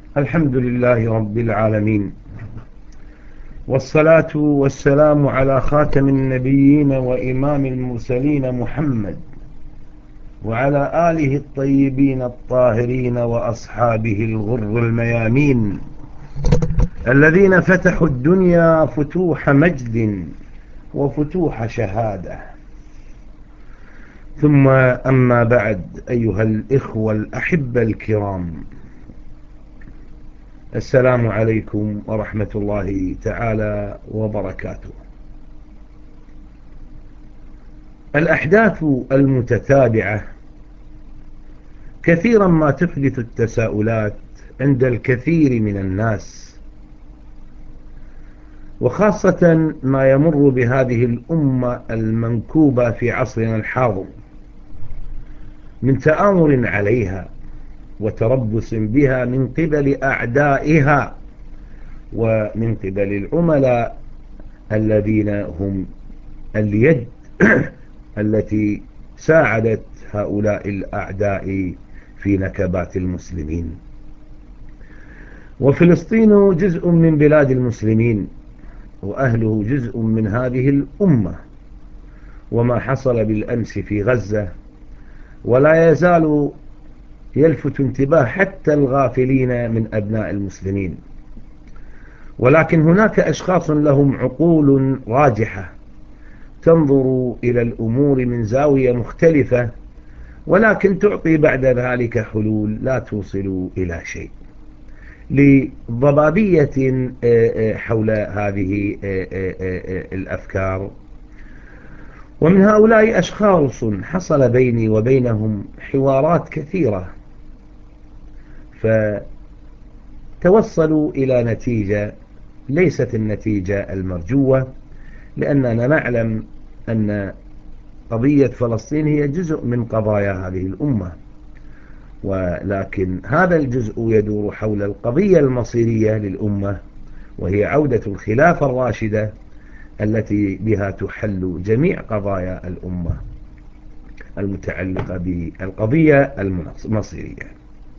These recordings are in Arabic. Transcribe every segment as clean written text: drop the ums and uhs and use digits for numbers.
الحمد لله رب العالمين، والصلاة والسلام على خاتم النبيين وإمام المرسلين محمد وعلى آله الطيبين الطاهرين وأصحابه الغر الميامين الذين فتحوا الدنيا فتوح مجد وفتوح شهادة. ثم أما بعد، أيها الإخوة الأحبة الكرام، السلام عليكم ورحمة الله تعالى وبركاته. الأحداث المتتابعة كثيرا ما تحدث التساؤلات عند الكثير من الناس، وخاصة ما يمر بهذه الأمة المنكوبة في عصرنا الحاضر من تآمر عليها وتربص بها من قبل أعدائها ومن قبل العملاء الذين هم اليد التي ساعدت هؤلاء الأعداء في نكبات المسلمين. وفلسطين جزء من بلاد المسلمين، وأهله جزء من هذه الأمة، وما حصل بالأمس في غزة ولا يزال يلفت انتباه حتى الغافلين من أبناء المسلمين. ولكن هناك أشخاص لهم عقول راجحة تنظر إلى الأمور من زاوية مختلفة، ولكن تعطي بعد ذلك حلول لا توصل إلى شيء، لضبابية حول هذه الأفكار. ومن هؤلاء أشخاص حصل بيني وبينهم حوارات كثيرة، فتوصلوا إلى نتيجة ليست النتيجة المرجوة، لأننا نعلم أن قضية فلسطين هي جزء من قضايا هذه الأمة، ولكن هذا الجزء يدور حول القضية المصيرية للأمة، وهي عودة الخلافة الراشدة التي بها تحل جميع قضايا الأمة المتعلقة بالقضية المصيرية.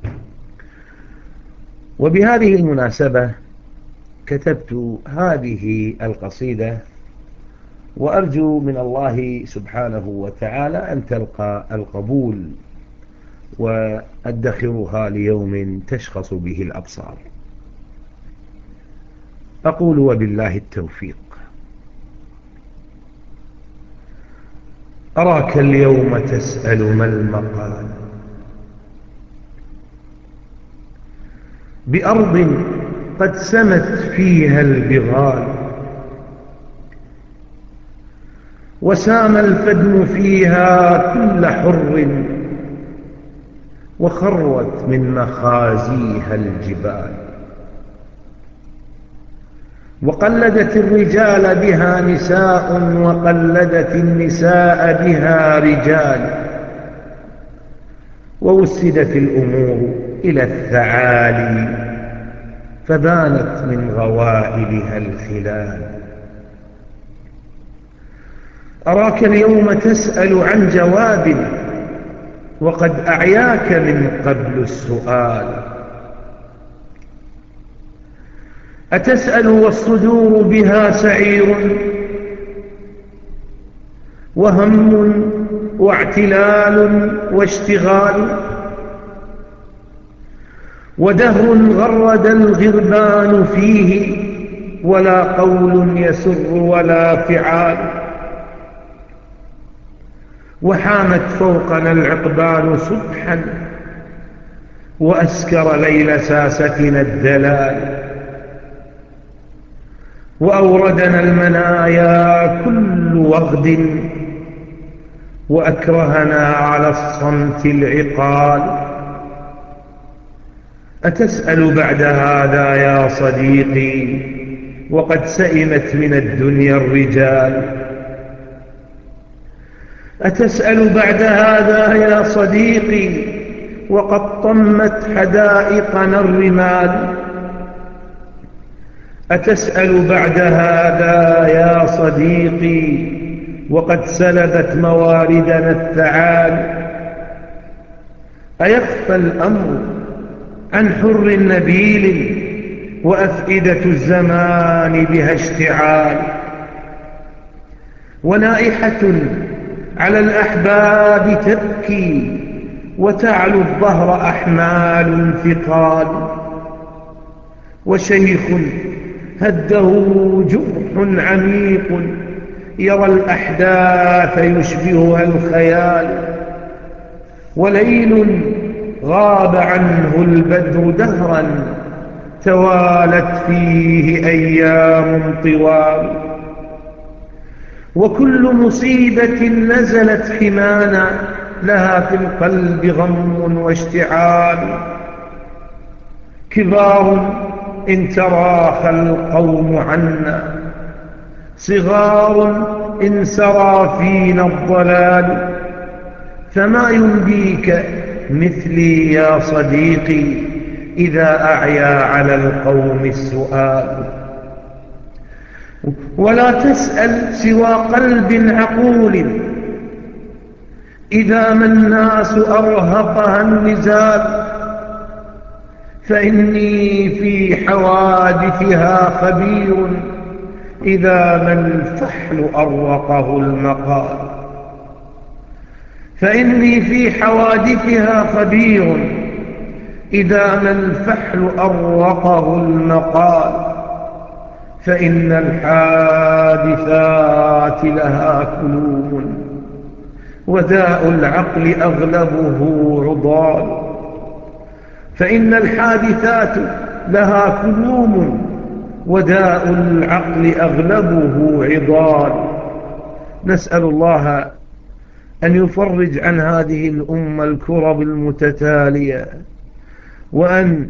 وبهذه المناسبة كتبت هذه القصيدة، وأرجو من الله سبحانه وتعالى أن تلقى القبول وأدخرها ليوم تشخص به الأبصار. أقول: وبالله التوفيق. أراك اليوم تسأل ما المقال بأرض قد سمت فيها البغال، وسام الفدم فيها كل حر، وخروت من مخازيها الجبال، وقلدت الرجال بها نساء، وقلدت النساء بها رجال، ووسدت الأمور إلى الثعالي، فبانت من غوائلها الخلال. أراك اليوم تسأل عن جواب، وقد أعياك من قبل السؤال. أتسأل والصدور بها سعير، وهم واعتلال واشتغال، ودهر غرد الغربان فيه، ولا قول يسر ولا فعال، وحامت فوقنا العقبان صبحا، وأسكر ليل ساستنا الدلال، وأوردنا المنايا كل وغد، وأكرهنا على الصمت العقال. أتسأل بعد هذا يا صديقي، وقد سئمت من الدنيا الرجال؟ أتسأل بعد هذا يا صديقي، وقد طمت حدائقنا الرمال؟ أتسأل بعد هذا يا صديقي، وقد سلبت مواردنا الثعال؟ أيخفى الأمر عن حر نبيل وأفئدة الزمان بها اشتعال، ونائحة على الأحباب تبكي وتعلو الظهر أحمال ثقال، وشيخ هده جرح عميق يرى الأحداث يشبهها الخيال، وليل غاب عنه البدر دهرا توالت فيه أيام طوال، وكل مصيبة نزلت حمانا لها في القلب غم واشتعال، كبار إن تراخى القوم عنا، صغار إن سرى فينا الضلال، فما ينبيك مثلي يا صديقي إذا أعيا على القوم السؤال، ولا تسأل سوى قلب عقول إذا ما الناس أرهقها النزال، فإني في حوادثها خبير إذا ما الفحل أروقه المقال، فإني في حوادثها خبير إذا ما الفحل أروقه المقال، فإن الحادثات لها كلوم وداء العقل أغلبه عضال، فإن الحادثات لها كلوم وداء العقل أغلبه عضال. نسأل الله أن يفرج عن هذه الأمة الكرب المتتالية، وأن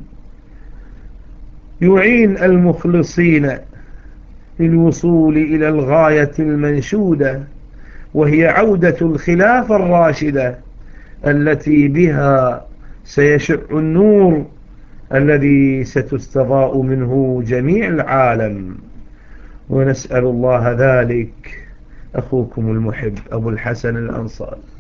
يعين المخلصين للوصول إلى الغاية المنشودة، وهي عودة الخلافة الراشدة التي بها سيشع النور الذي ستستضاء منه جميع العالم، ونسأل الله ذلك. أخوكم المحب أبو الحسن الأنصاري.